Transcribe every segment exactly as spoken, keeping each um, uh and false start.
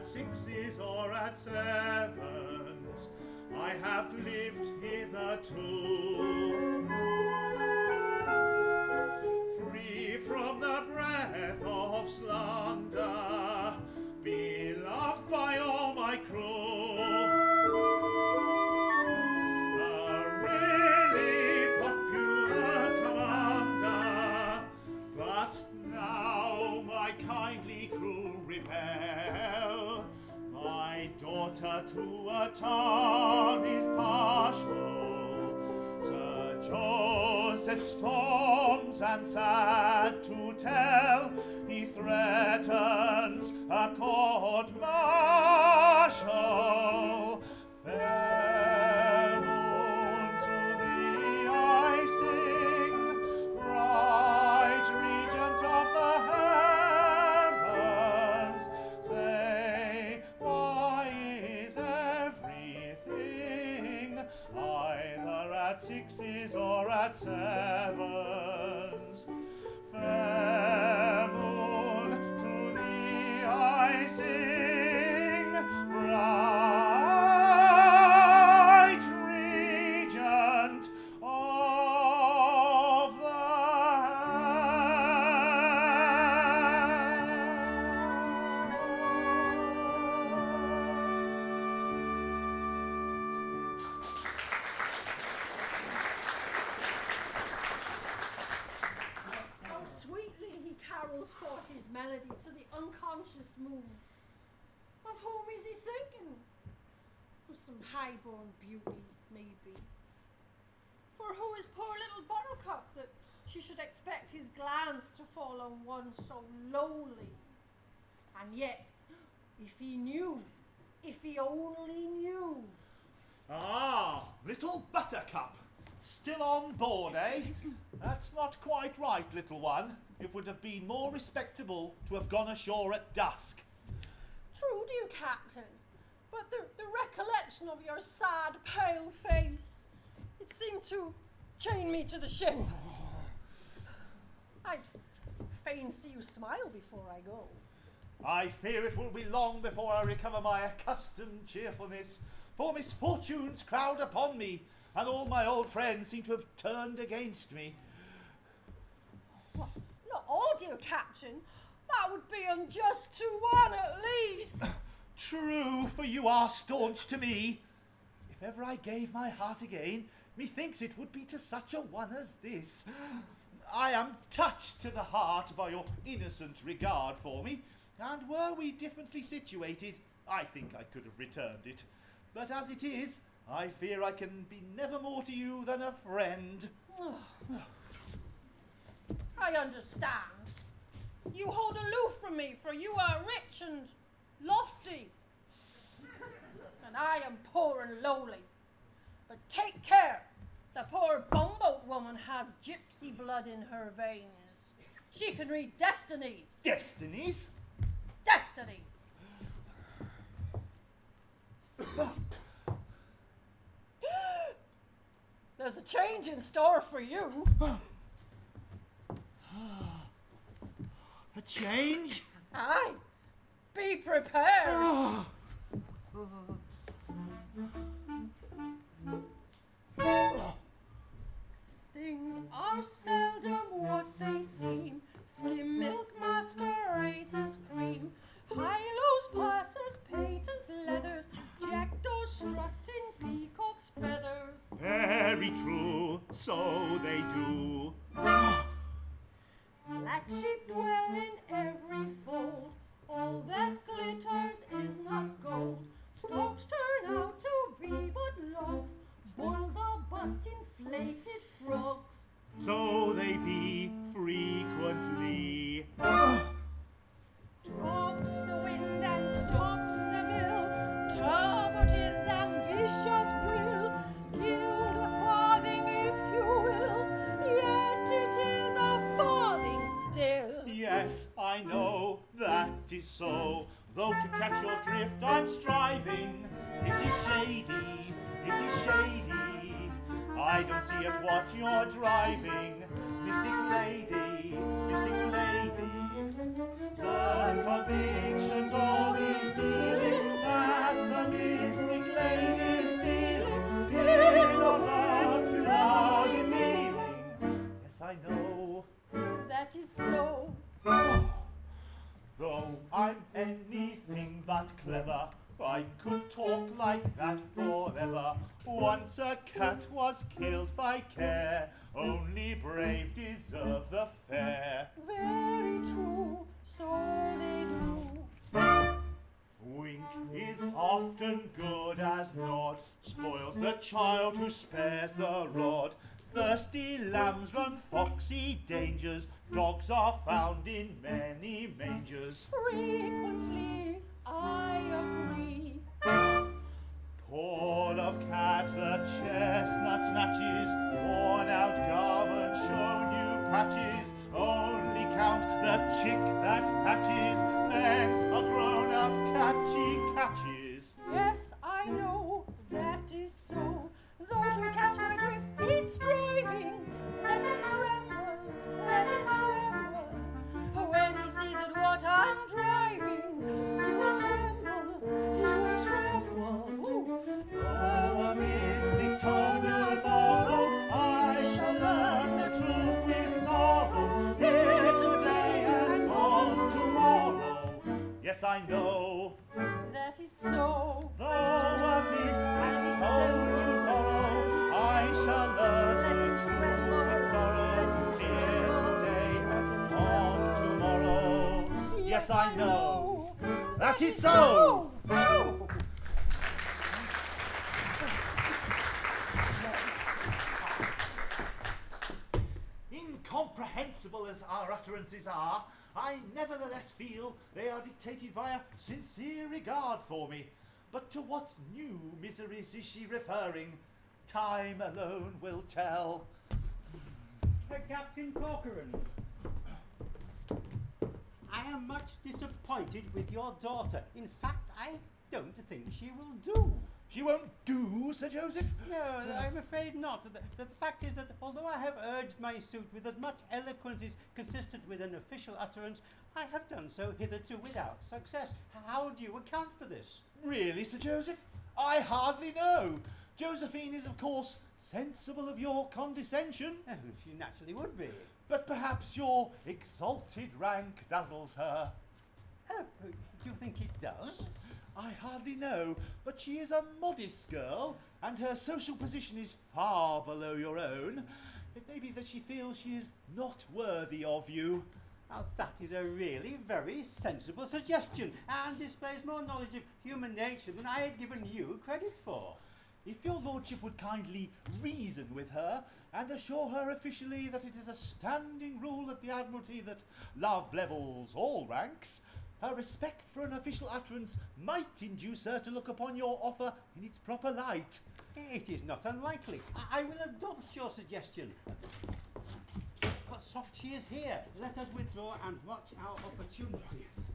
at sixes or at sevens, I have lived hitherto, free from the breath of slander, beloved by all my crew. A really popular commander, but now my kindly crew repel. My daughter to a town is partial. Sir Joseph storms and sad to tell, he threatens a court martial. Fair moon, to thee I sing, bright regent of the heavens. Say, why is everything either at sixes or at sevens? Fair moon, to thee I sing, bright regent of the How sweetly he carols forth his melody to the unconscious moon. Of whom is he thinking? Of some high-born beauty, maybe. For who is poor little Buttercup that she should expect his glance to fall on one so lowly? And yet, if he knew, if he only knew. Ah, little Buttercup. Still on board, eh? That's not quite right, little one. It would have been more respectable to have gone ashore at dusk. True, dear Captain, but the, the recollection of your sad, pale face, it seemed to chain me to the ship. I'd fain see you smile before I go. I fear it will be long before I recover my accustomed cheerfulness, for misfortunes crowd upon me, and all my old friends seem to have turned against me. What? Not all, dear Captain. That would be unjust to one at least. True, for you are staunch to me. If ever I gave my heart again, methinks it would be to such a one as this. I am touched to the heart by your innocent regard for me, and were we differently situated, I think I could have returned it. But as it is, I fear I can be never more to you than a friend. I understand. You hold aloof from me, for you are rich and lofty, and I am poor and lowly. But take care, the poor bumboat woman has gypsy blood in her veins. She can read destinies. Destinies? Destinies. There's a change in store for you. A change? Aye. Be prepared. Things are seldom what they seem. Skim milk masquerades as cream. High-lows pass as patent leathers. Jackdaws strut in peacock's feathers. Very true, so they do. Black sheep dwell in every fold. All that glitters is not gold. Storks turn out to be but logs. Bulls are but inflated frogs. So they be frequently. Drops the wind and stops the mill. Turbot is ambitious brill. Gild a farthing if you will, yet it is a farthing still. Yes, I know that is so. Though to catch your drift I'm striving. It is shady, it is shady. I don't see at what you're driving. Mystic lady, mystic lady. Stern convictions always deal anything but clever. I could talk like that forever. Once a cat was killed by care. Only brave deserve the fair. Very true, so they do. Wink is often good as naught. Spoils the child who spares the rod. Thirsty lambs run foxy dangers. Dogs are found in many mangers. Frequently, I agree. Paul of cat, the chestnut snatches, worn out garment, show new patches. Only count the chick that hatches, then a grown-up catchy catches. Yes, I know that is so. Though to catch my drift he's striving. Let him tremble, let him tremble. When he sees at what I'm driving, he will tremble, he will tremble. Ooh. Oh, a mystic tongue will borrow, I shall learn the truth with sorrow. Here today and on tomorrow. Yes, I know. That is so. Though a mystic tongue will borrow, I shall learn Let the him truth tremble, with sorrow. let him Here tremble, today let him and tremble. on tomorrow. Yes, I know. That is so. so. Incomprehensible as our utterances are, I nevertheless feel they are dictated by a sincere regard for me. But to what new miseries is she referring? Time alone will tell. Uh, Captain Corcoran, I am much disappointed with your daughter. In fact, I don't think she will do. She won't do, Sir Joseph? No, I'm afraid not. The, the fact is that although I have urged my suit with as much eloquence as consistent with an official utterance, I have done so hitherto without success. How do you account for this? Really, Sir Joseph? I hardly know. Josephine is, of course, sensible of your condescension, Oh, she naturally would be. but perhaps your exalted rank dazzles her. Oh, do you think it does? I hardly know, but she is a modest girl, and her social position is far below your own. It may be that she feels she is not worthy of you. Now, that is a really very sensible suggestion, and displays more knowledge of human nature than I had given you credit for. If your lordship would kindly reason with her, and assure her officially that it is a standing rule of the Admiralty that love levels all ranks, her respect for an official utterance might induce her to look upon your offer in its proper light. It is not unlikely. I, I will adopt your suggestion. But soft she is here. Let us withdraw and watch our opportunities.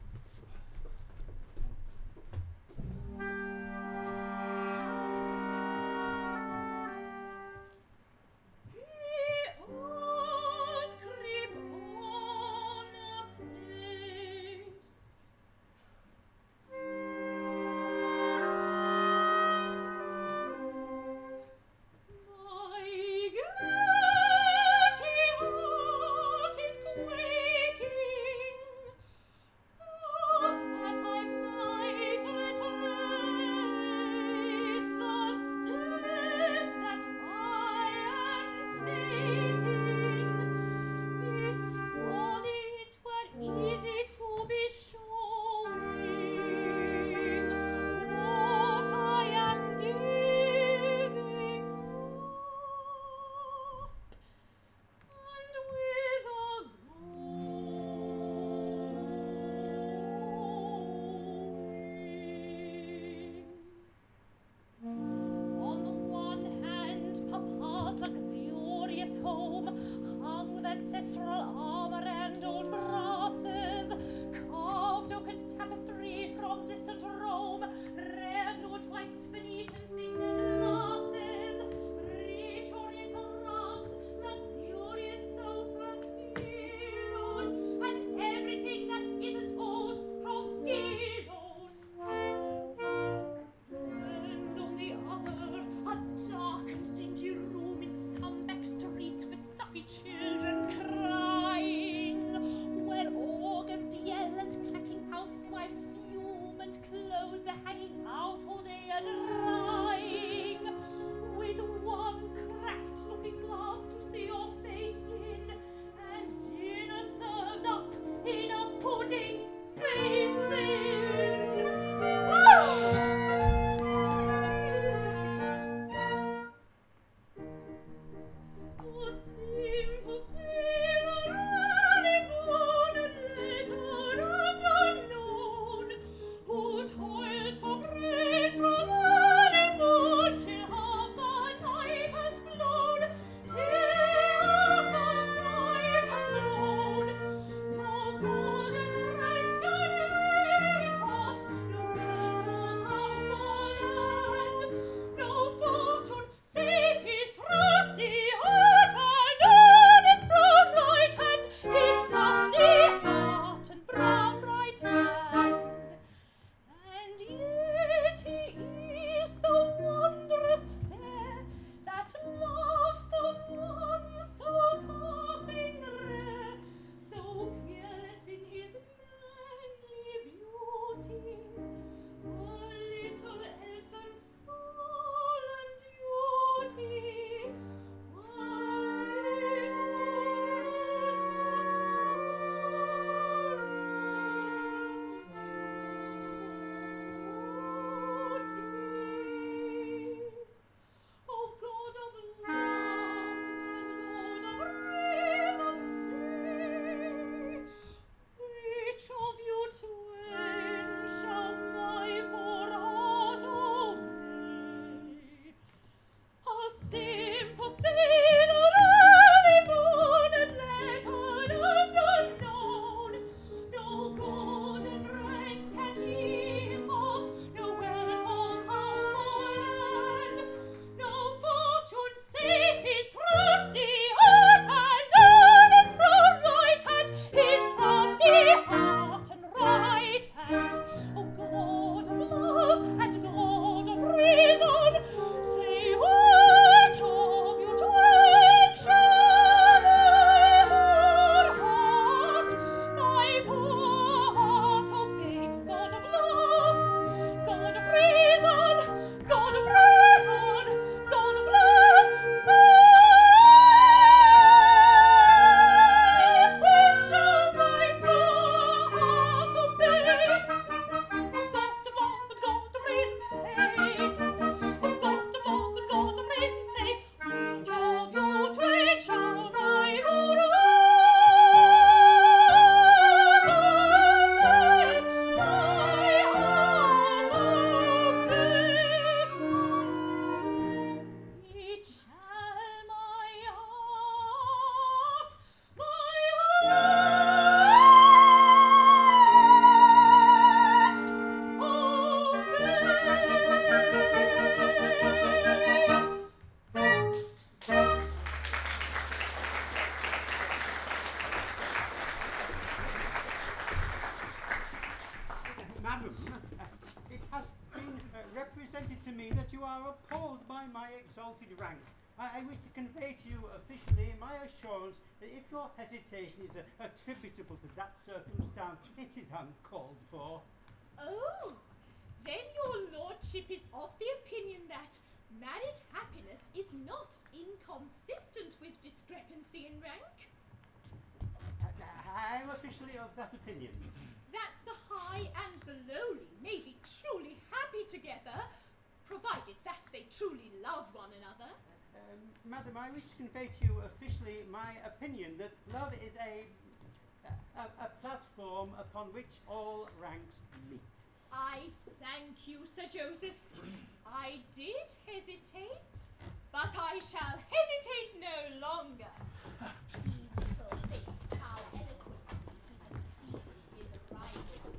me that you are appalled by my exalted rank. I, I wish to convey to you officially my assurance that if your hesitation is uh, attributable to that circumstance, it is uncalled for. Oh, then your lordship is of the opinion that married happiness is not inconsistent with discrepancy in rank? Uh, I am officially of that opinion. That the high and the lowly may be truly happy together, provided that they truly love one another. Um, madam, I wish to convey to you officially my opinion that love is a, a, a platform upon which all ranks meet. I thank you, Sir Joseph. I did hesitate, but I shall hesitate no longer. Little thinks how eloquently he has pleaded his rival's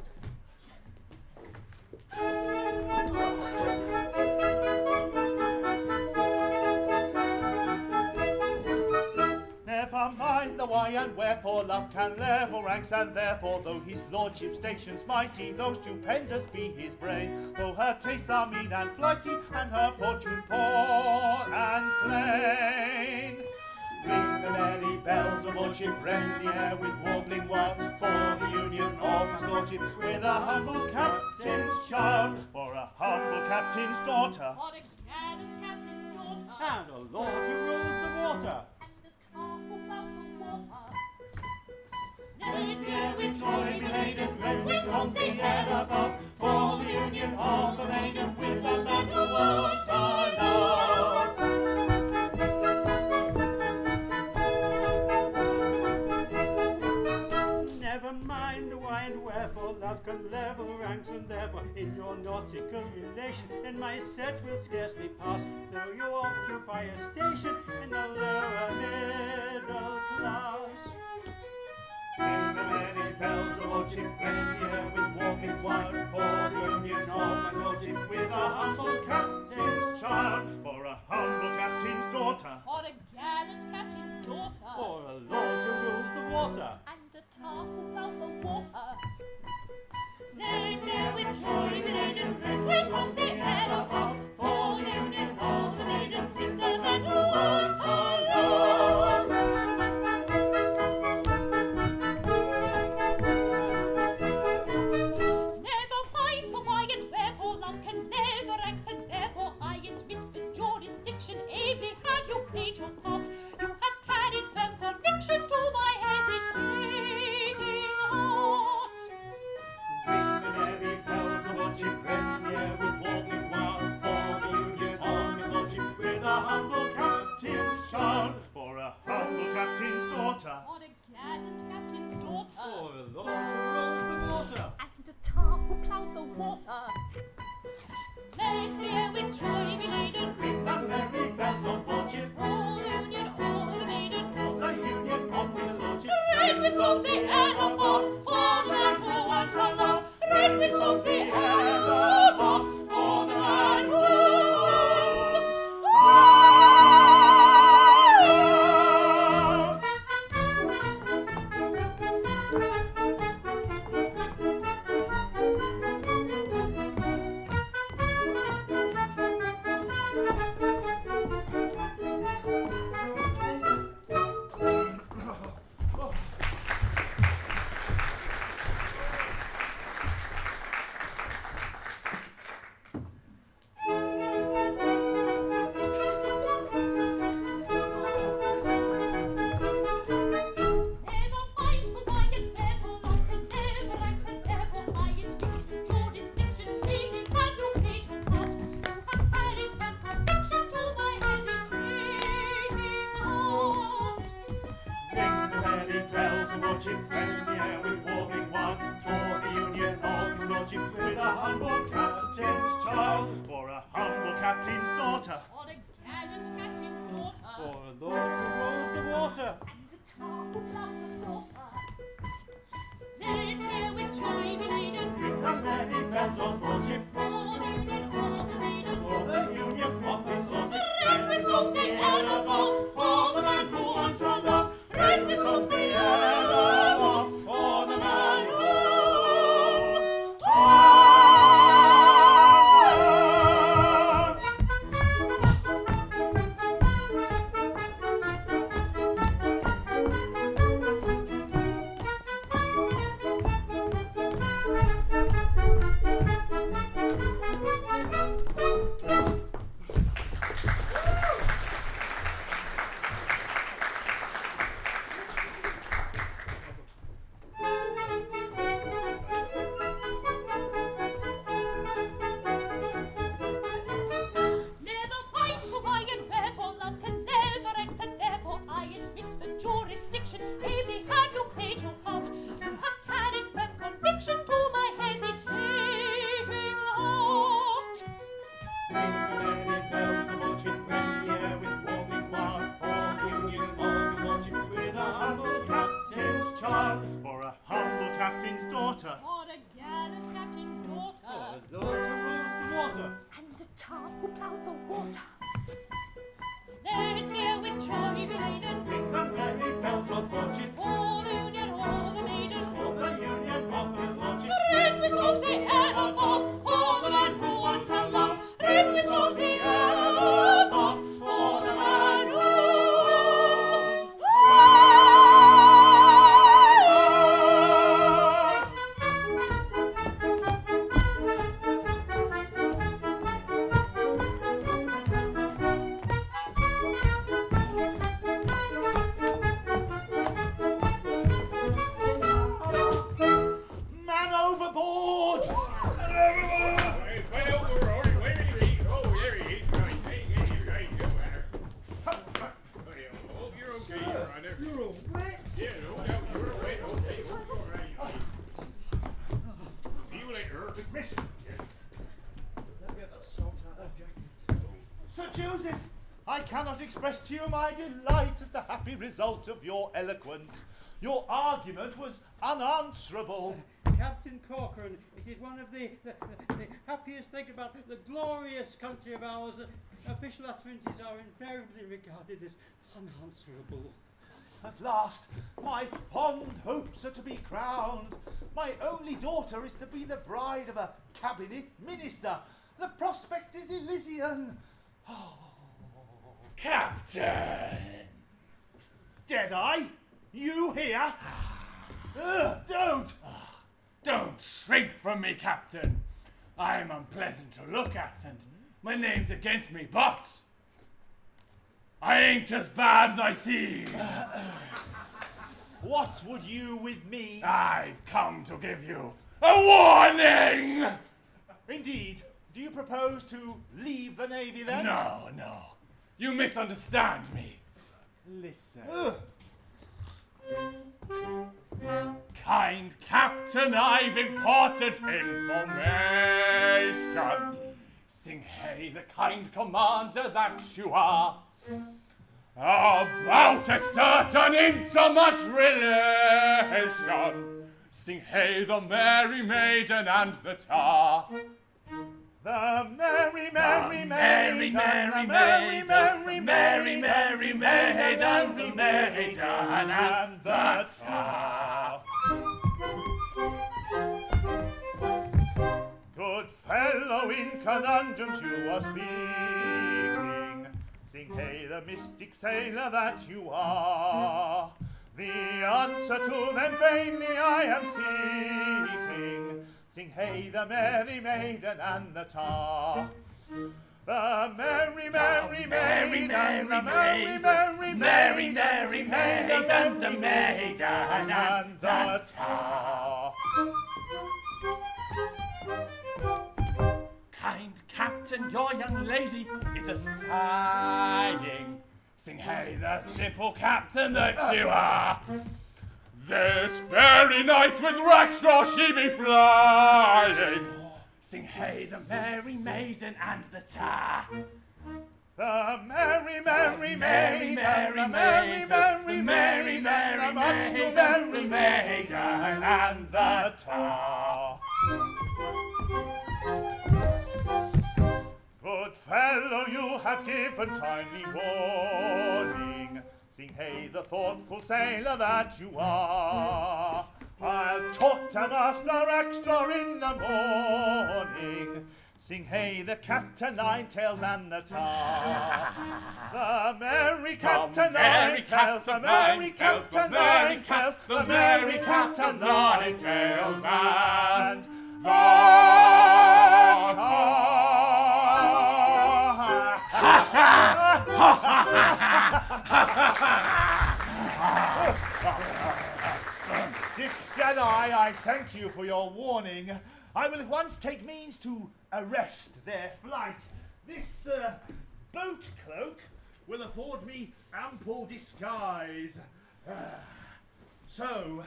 Never mind the why and wherefore, love can level ranks, and therefore, though his lordship's station's mighty, though stupendous be his brain, though her tastes are mean and flighty, and her fortune poor and plain. Ring the merry bells of lordship, rend the air with warbling wild, for the union of his lordship with a humble captain's child, for a humble captain's daughter, For a gallant captain's daughter, And a lord who rules the water. and a tar who plows the water. Let the air with joy be laden, rend with songs the air above, for the union of the maiden with the man who wants her love. Never mind the why and wherefore, love can level ranks, and therefore in your nautical relation in my set will scarcely pass, though you occupy a station in the lower middle class. Ring the merry bells of lordship, rend the air with warming wild, for the union of my lordship with a humble captain's child, for a humble captain's daughter, For a gallant captain's daughter, Or a lord who rules the water. and a tar who plows the water. Let air with joy be laden, rend with songs the air above, for the union of the maiden with the man who wants her love. Never mind the why and wherefore, love can never ranks, and therefore I admit the jurisdiction ably have you played your part. You have carried firm conviction to my hesitating heart. ring the merry bells of lordship, rend the air with warming wild, for the union of his lordship with a humble captain's child, for a humble captain's daughter, For a gallant captain's daughter, Or a lord who rules the water. and a tar who plows the water. Let the air with joy be laden, ring the merry bells of lordship, all union, all the maiden. for the union of his lordship, Ring with songs the air above, for the man who wants her love. Ring with songs the air above, for the man who wants her love. Never mind the why and wherefore, love can never ranks, and therefore I admit the jurisdiction ably have you played your part. You have carried firm conviction to my hesitating heart. ring the merry bells of lordship, rend the air with warming wild, for the union of his lordship with a humble captain's child, for a humble captain's daughter, For a gallant captain's daughter, Or a lord who rules the water. and a tar who plows the water. Let air with joy be laden, ring the merry bells of lordship, all the union, all the maiden. for the union of his lordship, Ring with songs the air above, for the man who wants her love. Ring with songs the air above, for the man who wants her love. Ring the merry bells of Orchard, rend the air with warming wine, for the union of his lordship, with a humble captain's child, for a humble captain's daughter. For a gallant captain's daughter. The Lord who rules the water. And a tar who ploughs the water. Let's hear with joy be laden. Ring the merry bells of Orchard, For the union of the maiden. for the union of his lordship. Ring with songs the air above. For the man who wants her love. Ring with songs the air above. For the man who wants Man overboard! Hey, way over, or where he is. Oh, there he is. Right, hey, hey, right, you better. Oh, you're okay, Your Honor. You're all wet! Yeah, no doubt you're right. Okay, all right. See you later. Dismissed! Yes. Get the salt out of jacket. Sir Joseph, I cannot express to you my delight at the happy result of your eloquence. Your argument was unanswerable. Captain Corcoran, it is one of the, the, the, the happiest things about the glorious country of ours. Uh, official utterances are invariably regarded as unanswerable. At last, my fond hopes are to be crowned. My only daughter is to be the bride of a cabinet minister. The prospect is Elysian. Oh. Captain! Deadeye? You here? Ugh, don't! Don't shrink from me, Captain. I am unpleasant to look at, and my name's against me, but I ain't as bad as I seem. What would you with me? I've come to give you a warning! Indeed. Do you propose to leave the Navy then? No, no. You misunderstand me. Listen. Kind Captain, I've important information. Sing hey, the kind commander that you are, about a certain intimate relation. Sing hey, the merry maiden and the tar. The merry, merry, The merry, merry, merry maiden, merry, merry, merry maiden, the the maiden and the tar. Good fellow, in conundrums you are speaking. Sing hey, the mystic sailor that you are. The answer to them vainly I am seeking. Sing hey, the merry maiden and the tar. The merry, merry, merry, merry, the merry, merry, merry, merry maiden, the maiden and the tar. Kind Captain, your young lady is a sighing. Sing hey, the simple captain that you are. This very night with Rackstraw she be flying. Sing hey, the merry maiden and the tar. The merry, merry, Merry, maiden, merry, the merry, merry, merry, maiden, the merry, much too merry, merry maiden and the tar. Good fellow, you have given timely warning. Sing hey, the thoughtful sailor that you are. I'll talk to Master Extra in the morning. Sing hey, the cat o' nine tails and the tar. The merry cat o' nine tails, the merry cat o' nine tails, the merry cat o' nine tails and the tar. Dick Jedi, I thank you for your warning. I will at once take means to arrest their flight. This uh, boat cloak will afford me ample disguise. Uh, so...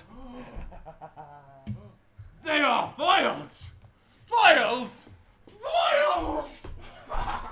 They are foiled! Foiled! Foiled!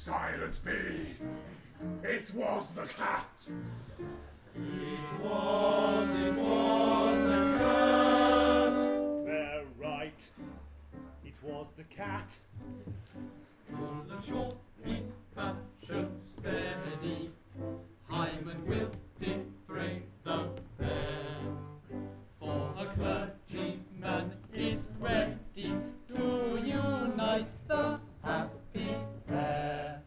Silent be! It was the cat! It was, it was the cat. They're right. It was the cat. Full of short in fashion steady, Hyman will defray the fair. For a clergyman is ready to unite the happy pair.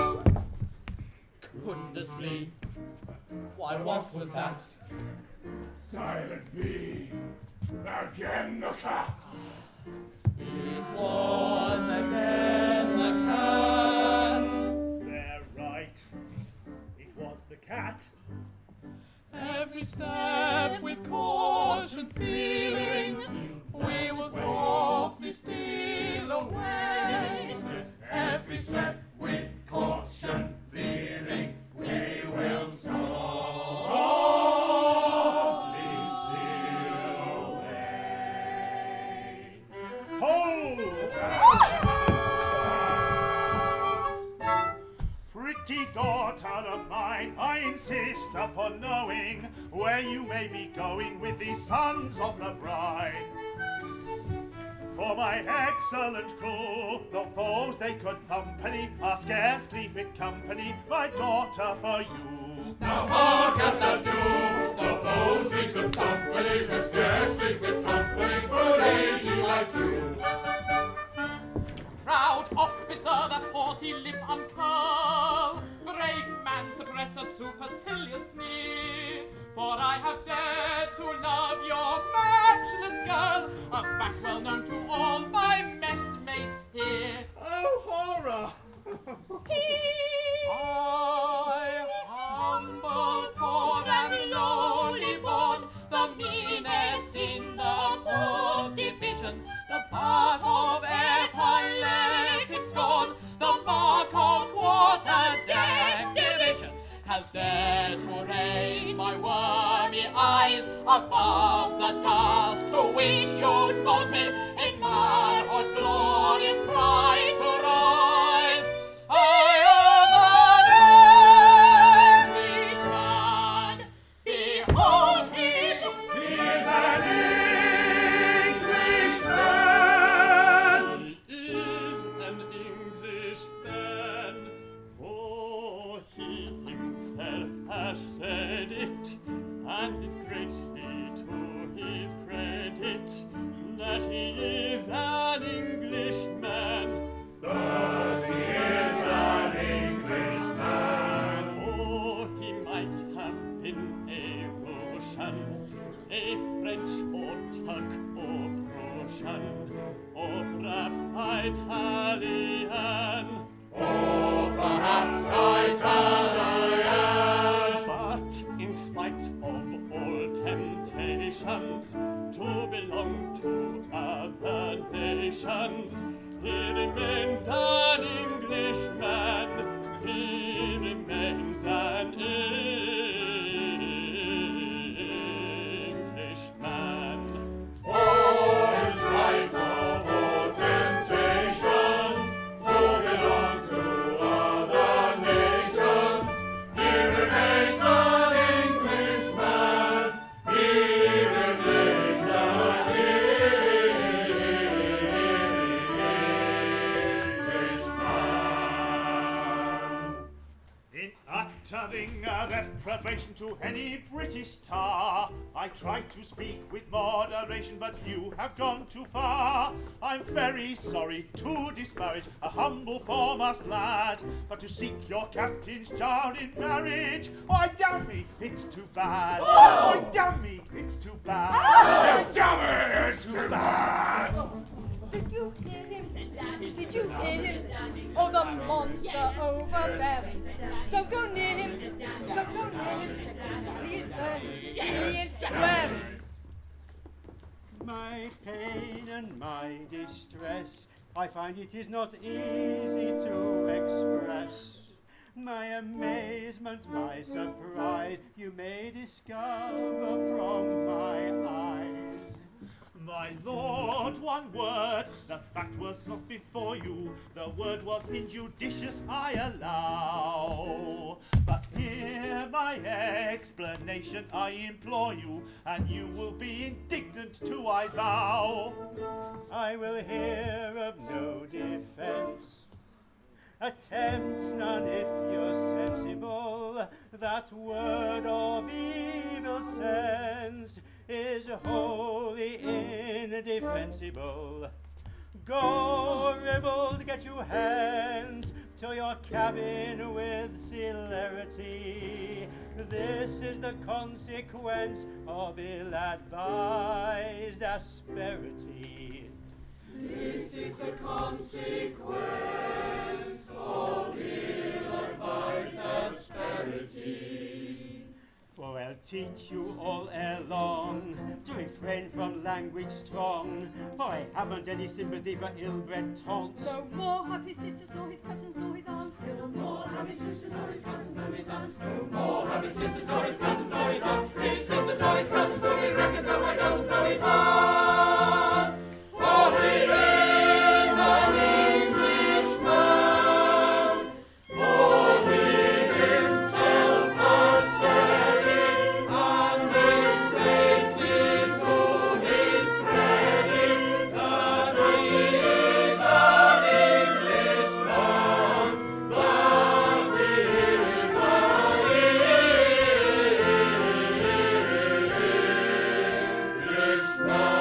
Goodness me, why what was that? Silent be! Again the cat! It was again the cat. They're right. It was the cat. Every step with caution feeling, we will softly steal away. Every step with caution feeling, we will softly steal away. Hold! Pretty daughter of mine, I insist upon knowing where you may be going with the sons of the bride. For my excellent crew, the foes they could company are scarcely fit company, my daughter, for you. Now hark at the do, the foes we could company, the scarcely fit company for a lady like you. Proud officer, that haughty lip uncurl, brave man, suppress and supercilious sneer, for I have dared to love your matchless girl, a fact well known to all my messmates here. Oh, horror! I, humble, poor and lowly born, the meanest in the whole division, the part of epauletic scorn, the mark of quarter deck derision, has dared to raise my wormy eyes above the dust to which you'd voted in manhood's glorious pride to rise. I am an Englishman, behold him. He is an Englishman! He is an Englishman, for he himself has said it, and it's greatly to his credit that he is an Englishman. That he is an Englishman! For he might have been a Russian, a French or Turk or Prussian, or perhaps Italian. Or perhaps Italian. But in spite of all temptations to belong to other nations, he remains an Englishman. He remains an Englishman. For in spite of all temptations to belong to other nations, he remains an Englishman. He remains an Englishman. In uttering a reprobation to any British tar, I try to speak with moderation, but you have gone too far. I'm very sorry to disparage a humble foremast lad, but to seek your captain's child in marriage, why damn me, it's too bad. Why damn me, it's too bad. Yes, damn it! It's too bad. Did you hear him? Did you hear him? Oh, the monster over there. Don't go near him. Don't go near him. He is burning. He is swearing. My pain and my distress, I find it is not easy to express. My amazement, my surprise, you may discover from my eyes. My lord, one word, the fact was not before you, the word was injudicious, I allow. But hear my explanation, I implore you, and you will be indignant too, I vow. I will hear of no defence. Attempt none if you're sensible. That word of evil sense is wholly indefensible. Go, ribald, get your hands to your cabin with celerity. This is the consequence of ill-advised asperity. This is the consequence of ill-advised asperity. For I'll teach you all ere long to refrain from language strong, for I haven't any sympathy for ill-bred taunts. No more have his sisters, nor his cousins, nor his aunts. No more have his sisters, nor his cousins, nor his aunts. No more have his sisters, nor his cousins, nor his aunts. His sisters, nor his cousins, who he reckons are my cousins, nor his aunts. For he is an Englishman, for he himself has said it, and lives greatly to his credit, that he is an Englishman, that he is an Englishman.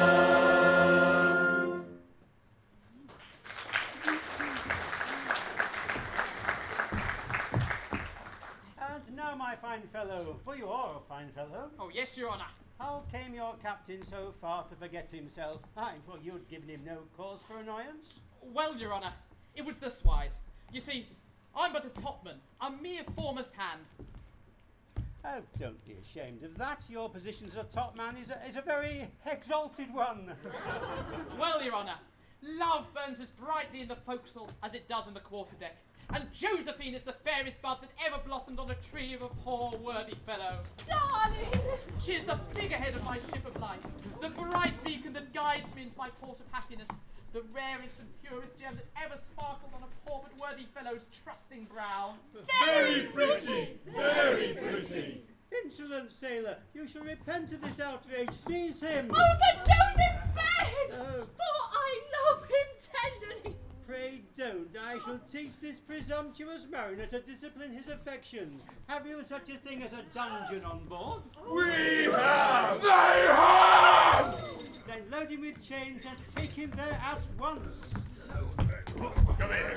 And now, my fine fellow, for you are a fine fellow, Oh, yes, Your Honour. how came your captain so far to forget himself? I'm sure you'd given him no cause for annoyance. Well, Your Honour, it was this wise. You see, I'm but a topman, a mere foremast hand. Oh, don't be ashamed of that. Your position as a top man is a, is a very exalted one. Well, Your Honour, love burns as brightly in the forecastle as it does in the quarterdeck. And Josephine is the fairest bud that ever blossomed on a tree of a poor worthy fellow. Darling! She is the figurehead of my ship of life, the bright beacon that guides me into my port of happiness, the rarest and purest gem that ever sparkled on a poor but worthy fellow's trusting brow. Very pretty, very pretty. Insolent sailor, you shall repent of this outrage. Seize him. Oh, Sir Joseph Spade! Oh, For I love him tenderly. pray don't. I shall teach this presumptuous mariner to discipline his affections. Have you such a thing as a dungeon on board? We have! They have! Then load him with chains and take him there at once. Come here.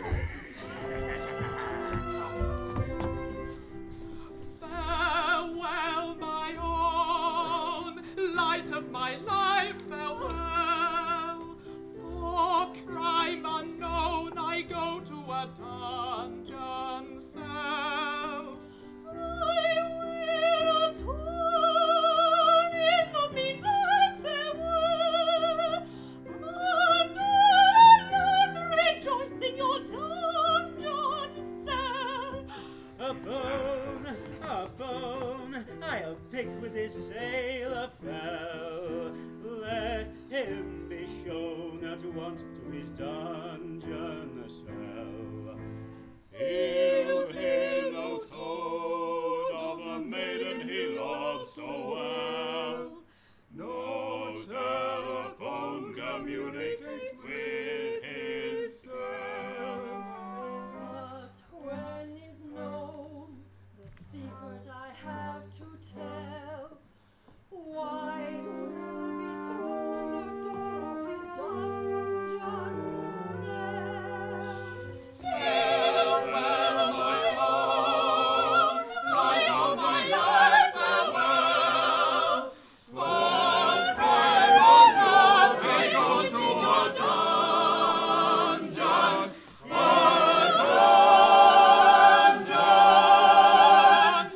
Farewell, my own, light of my life, farewell. For crime unknown, I go to a dungeon cell. I will return in the meantime, farewell. And alone rejoice in your dungeon cell. A bone, a bone, I'll pick with this sailor fell. Let him be shown at once to his dungeon cell. He'll hear no tone of the maiden he loves so well. No telephone communicates with his cell. But when is known the secret I have to tell, wide will be thrown the door of his dungeon cell. Farewell, my own, light of my life, farewell. For crime unknown, I go to a dungeon, a dungeon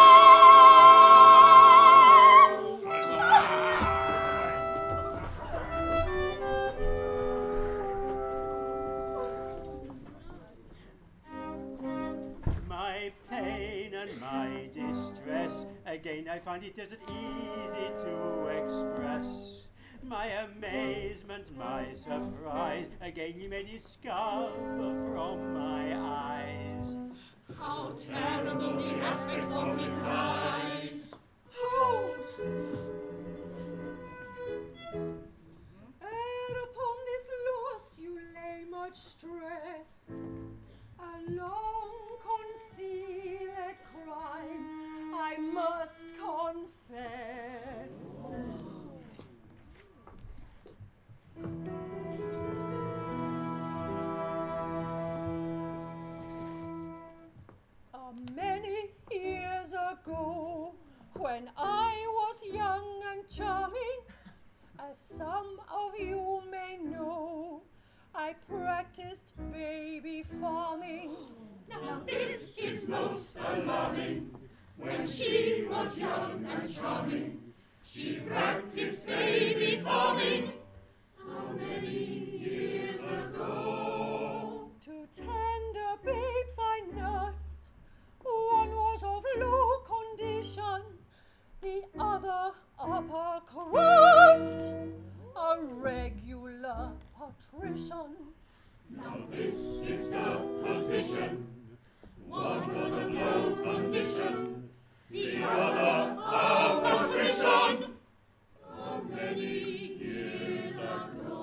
My pain and my distress, again I find it isn't easy to express. my amazement, my surprise. Again you may discover from my eyes. How terrible the aspect of his eyes! Hold! Ere upon this loss you lay much stress, a long concealed crime I must confess. Uh, many years ago, when I was young and charming, as some of you may know, I practiced baby farming. Now this is most alarming. When she was young and charming, she practiced baby farming. How many years ago? Two tender babes I nursed. One was of low condition, the other upper crust, a regular patrician. Now this is the position. One was of low condition, the other a patrician. How many years ago?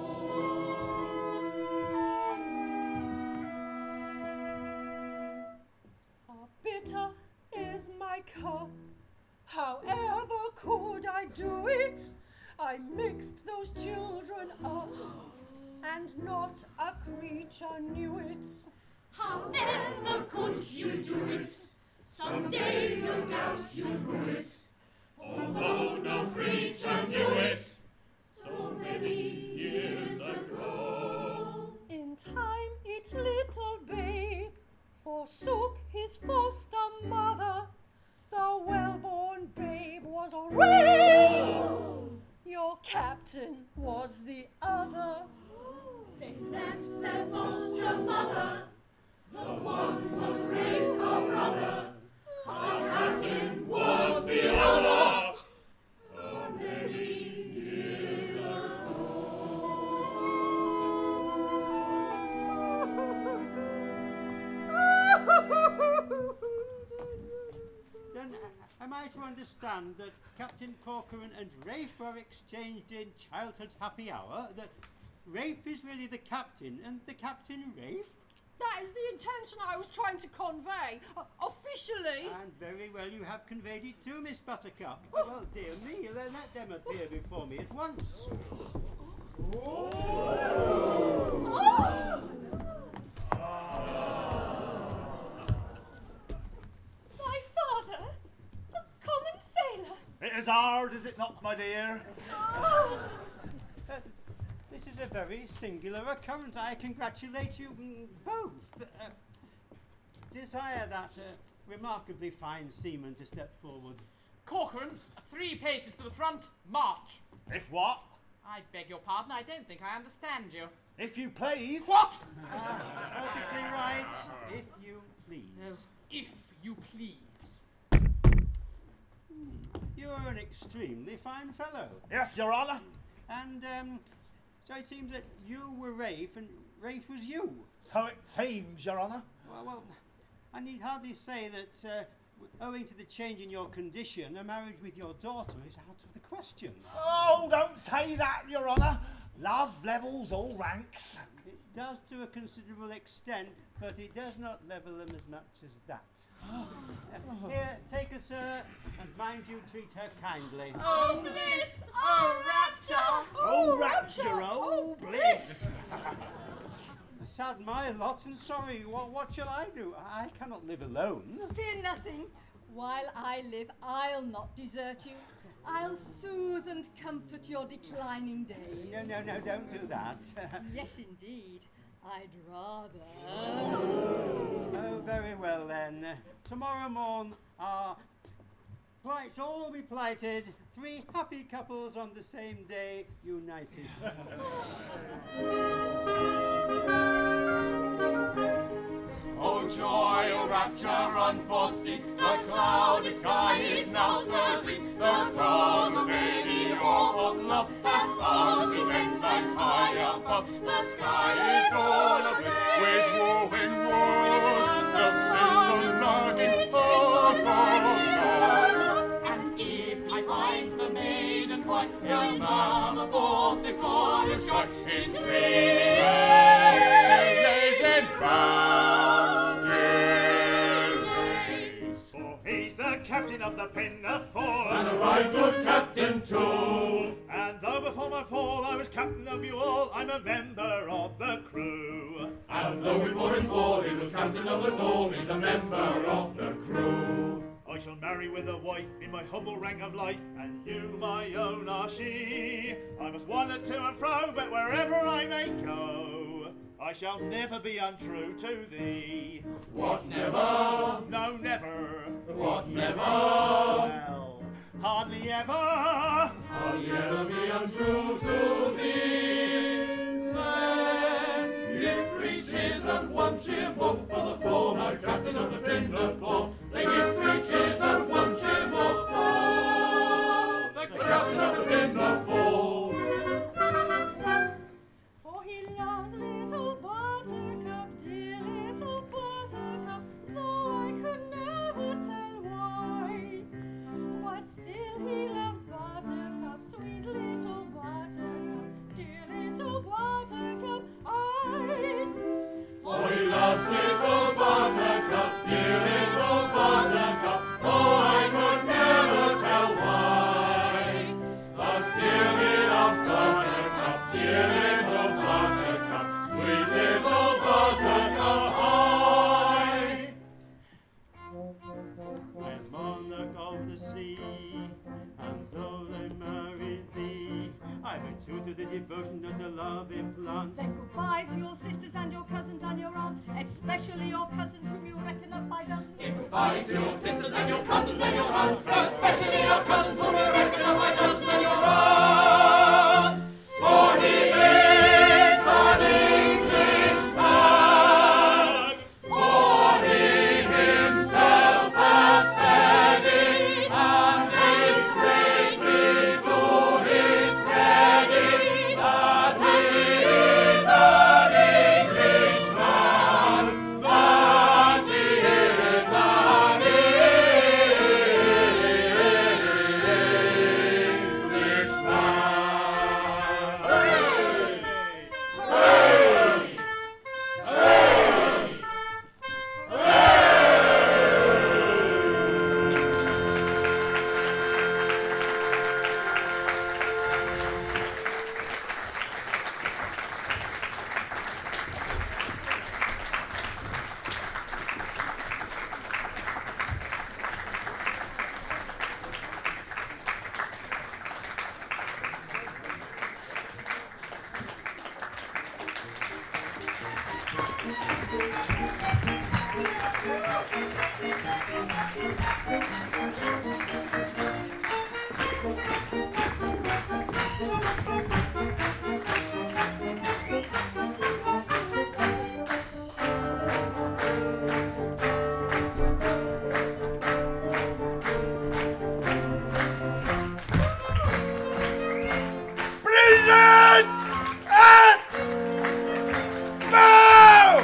Ah, bitter is my cup. However could I do it? I mixed those children up, and not a creature knew it. However could you do it? Someday, no doubt, you'll rue it. Although no creature knew it, so many years ago. In time, each little babe forsook his foster mother. The well-born babe was a Rafe. Your captain was the other. They left their foster mother. The one was Rafe, our brother. Our captain was the other. For many years ago. Then uh, am I to understand that Captain Corcoran and Rafe were exchanged in childhood's happy hour? That Rafe is really the captain and the captain Rafe? That is the intention I was trying to convey. Uh, officially. And very well you have conveyed it too, Miss Buttercup. Oh, well, dear me, let let them appear before me at once. Oh! My father, a common sailor. It is hard, is it not, my dear? Uh, this is a very singular occurrence. I congratulate you mm, both. Uh, desire that uh, remarkably fine seaman to step forward. Corcoran, three paces to the front, march. If what? I beg your pardon, I don't think I understand you. If you please. What? Uh, perfectly right, if you please. If you please. You're an extremely fine fellow. Yes, Your Honour. And um, so it seems that you were Rafe and Rafe was you. So it seems, Your Honour. Well, well, I need hardly say that uh, owing to the change in your condition, a marriage with your daughter is out of the question. Oh, don't say that, Your Honour. Love levels all ranks. It does to a considerable extent, but it does not level them as much as that. Uh, here, take her, sir, and mind you treat her kindly. Oh, bliss! Oh, rapture! Oh, rapture! Oh, bliss! Sad my lot, and sorry, what, what shall I do? I cannot live alone. Fear nothing. While I live, I'll not desert you. I'll soothe and comfort your declining days. No, no, no, don't do that. Yes, indeed. I'd rather. Oh, very well then. Tomorrow morn, our plights all will be plighted. Three happy couples on the same day, united. Oh joy, oh rapture unforeseen. The clouded sky is now serene. The dawn of any orb of love has found his ensign high above. The sky is all ablaze with wooing words. The children's rugged horse of love. And if he finds the maiden quiet, he'll murmur forth the chorus joy in dreams and bounding. For he's the captain of the Pinafore, And a right good captain too. and though before my fall I was captain of you all, I'm a member of the crew. And though before his fall he was captain of us all, he's a member of the crew. I shall marry with a wife in my humble rank of life, and you my own are she. I must wander to and fro, but wherever I may go, I shall never be untrue to thee. What never? No, never. What never? Well, hardly ever. I'll never be untrue to thee. Then give three cheers and one cheer more for the former captain of the Pinafore. They give three cheers and one cheer more for the captain of the Pinafore. For he loves little Buttercup, dear little Buttercup, though I could never tell why. But still he loves Buttercup, sweet little Buttercup, dear little Buttercup, I. For he loves little Buttercup, dear little Buttercup, though I could never tell why. But still he loves Buttercup, dear little Buttercup, sweet little Buttercup, I. I'm monarch of the sea, and though they married me, I'm true to the devotion that the love implants. Then goodbye to your sisters and your cousins and your aunts, especially your cousins whom you reckon up by dozens. Give goodbye to your sisters and your cousins and your aunts, especially your cousins whom you reckon up by dozens and your aunts. For he is an Englishman, for he himself has said it, and it's greatly to his credit that he is an Englishman, that he is an Englishman. Hey! Hey! Prison! Ants! No!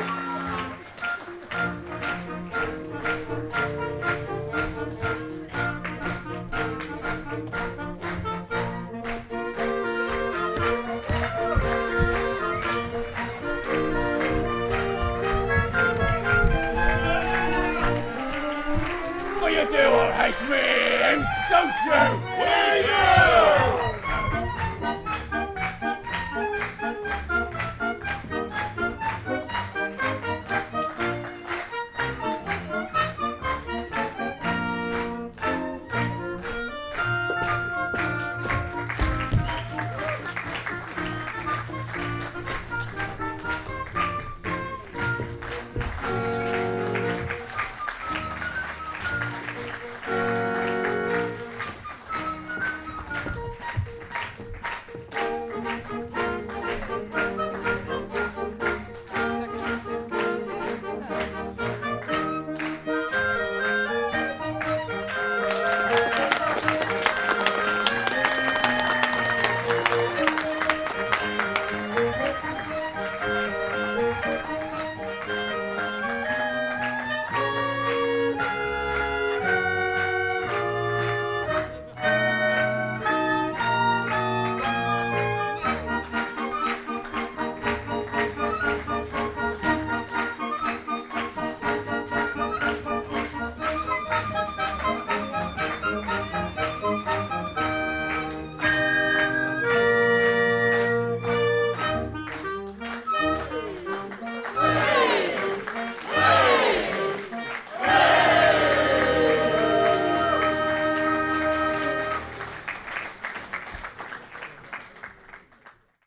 For you do all hate me, and don't you?